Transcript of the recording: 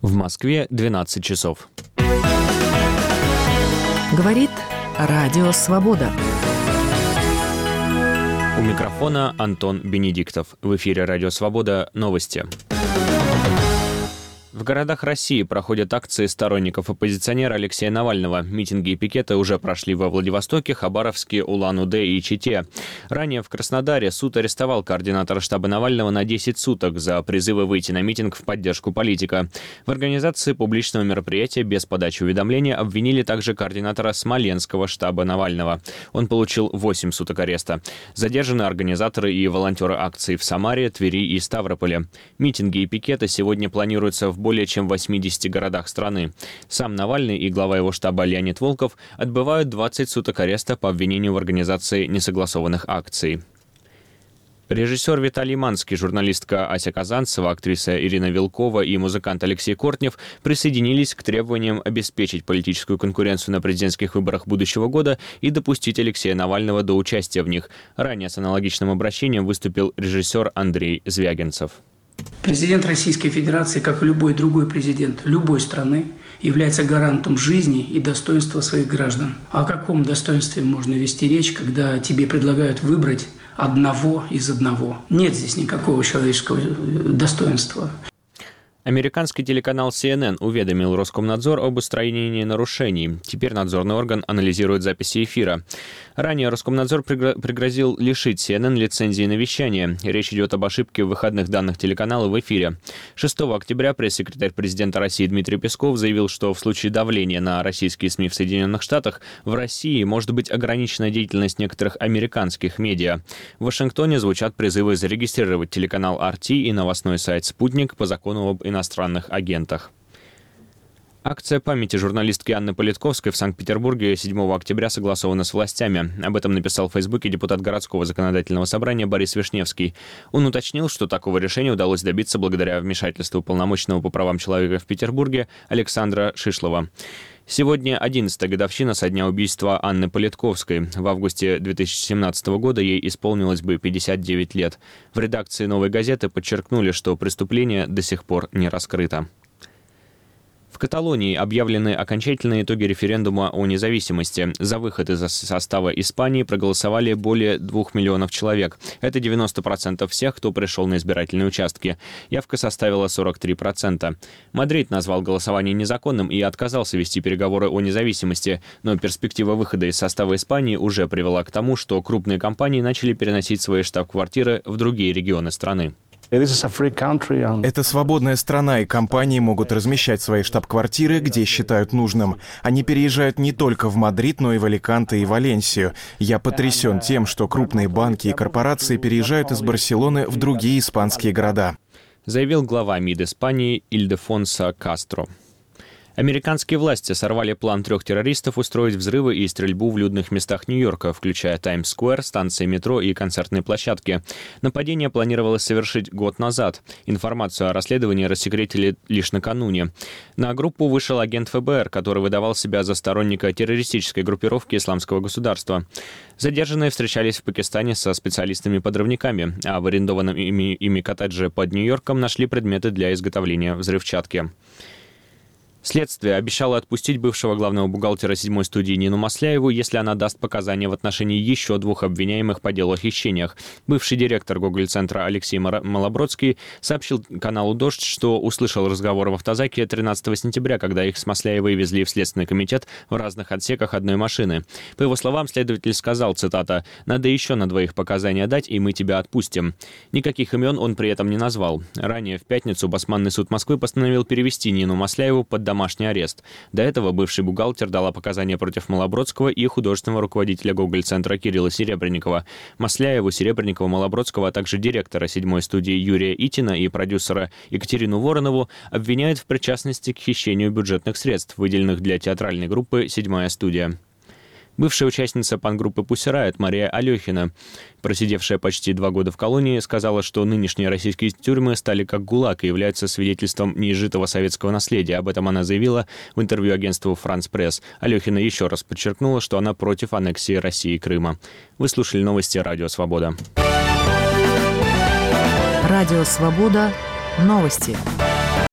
В Москве 12 часов. Говорит Радио Свобода. У микрофона Антон Бенедиктов. В эфире Радио Свобода. Новости. В городах России проходят акции сторонников оппозиционера Алексея Навального. Митинги и пикеты уже прошли во Владивостоке, Хабаровске, Улан-Удэ и Чите. Ранее в Краснодаре суд арестовал координатора штаба Навального на 10 суток за призывы выйти на митинг в поддержку политика. В организации публичного мероприятия без подачи уведомления обвинили также координатора Смоленского штаба Навального. Он получил 8 суток ареста. Задержаны организаторы и волонтеры акций в Самаре, Твери и Ставрополе. Митинги и пикеты сегодня планируются в более чем 80 городах страны. Сам Навальный и глава его штаба Леонид Волков отбывают 20 суток ареста по обвинению в организации несогласованных акций. Режиссер Виталий Манский, журналистка Ася Казанцева, актриса Ирина Вилкова и музыкант Алексей Кортнев присоединились к требованиям обеспечить политическую конкуренцию на президентских выборах будущего года и допустить Алексея Навального до участия в них. Ранее с аналогичным обращением выступил режиссер Андрей Звягинцев. Президент Российской Федерации, как и любой другой президент любой страны, является гарантом жизни и достоинства своих граждан. О каком достоинстве можно вести речь, когда тебе предлагают выбрать одного из одного? Нет здесь никакого человеческого достоинства. Американский телеканал CNN уведомил Роскомнадзор об устранении нарушений. Теперь надзорный орган анализирует записи эфира. Ранее Роскомнадзор пригрозил лишить CNN лицензии на вещание. Речь идет об ошибке в выходных данных телеканала в эфире. 6 октября пресс-секретарь президента России Дмитрий Песков заявил, что в случае давления на российские СМИ в Соединенных Штатах в России может быть ограничена деятельность некоторых американских медиа. В Вашингтоне звучат призывы зарегистрировать телеканал RT и новостной сайт «Спутник» по закону об иностранных агентах. Акция памяти журналистки Анны Политковской в Санкт-Петербурге 7 октября согласована с властями. Об этом написал в Фейсбуке депутат городского законодательного собрания Борис Вишневский. Он уточнил, что такого решения удалось добиться благодаря вмешательству уполномоченного по правам человека в Петербурге Александра Шишлова. Сегодня 11-я годовщина со дня убийства Анны Политковской. В августе 2017 года ей исполнилось бы 59 лет. В редакции «Новой газеты» подчеркнули, что преступление до сих пор не раскрыто. В Каталонии объявлены окончательные итоги референдума о независимости. За выход из состава Испании проголосовали более 2 миллионов человек. Это 90% всех, кто пришел на избирательные участки. Явка составила 43%. Мадрид назвал голосование незаконным и отказался вести переговоры о независимости. Но перспектива выхода из состава Испании уже привела к тому, что крупные компании начали переносить свои штаб-квартиры в другие регионы страны. Это свободная страна, и компании могут размещать свои штаб-квартиры, где считают нужным. Они переезжают не только в Мадрид, но и в Аликанте и Валенсию. Я потрясен тем, что крупные банки и корпорации переезжают из Барселоны в другие испанские города. Заявил глава МИД Испании Ильдефонсо Кастро. Американские власти сорвали план 3 террористов устроить взрывы и стрельбу в людных местах Нью-Йорка, включая Таймс-сквер, станции метро и концертные площадки. Нападение планировалось совершить год назад. Информацию о расследовании рассекретили лишь накануне. На группу вышел агент ФБР, который выдавал себя за сторонника террористической группировки Исламского государства. Задержанные встречались в Пакистане со специалистами-подрывниками, а в арендованном ими коттедже под Нью-Йорком нашли предметы для изготовления взрывчатки. Следствие обещало отпустить бывшего главного бухгалтера 7-й студии Нину Масляеву, если она даст показания в отношении еще 2 обвиняемых по делу о хищениях. Бывший директор Гоголь-центра Алексей Малобродский сообщил каналу «Дождь», что услышал разговор в автозаке 13 сентября, когда их с Масляевой везли в Следственный комитет в разных отсеках одной машины. По его словам, следователь сказал, цитата, «Надо еще на 2 показания дать, и мы тебя отпустим». Никаких имен он при этом не назвал. Ранее в пятницу Басманный суд Москвы постановил перевести Нину Масляеву под домашний арест. До этого бывший бухгалтер дала показания против Малобродского и художественного руководителя Гоголь-центра Кирилла Серебренникова. Масляеву, Серебренникова, Малобродского, а также директора 7-й студии Юрия Итина и продюсера Екатерину Воронову обвиняют в причастности к хищению бюджетных средств, выделенных для театральной группы «Седьмая студия». Бывшая участница панк-группы Pussy Riot Мария Алехина, просидевшая почти 2 года в колонии, сказала, что нынешние российские тюрьмы стали как ГУЛАГ и являются свидетельством неизжитого советского наследия. Об этом она заявила в интервью агентству «Франс Пресс». Алехина еще раз подчеркнула, что она против аннексии России и Крыма. Вы слушали новости «Радио Свобода». Радио Свобода. Новости.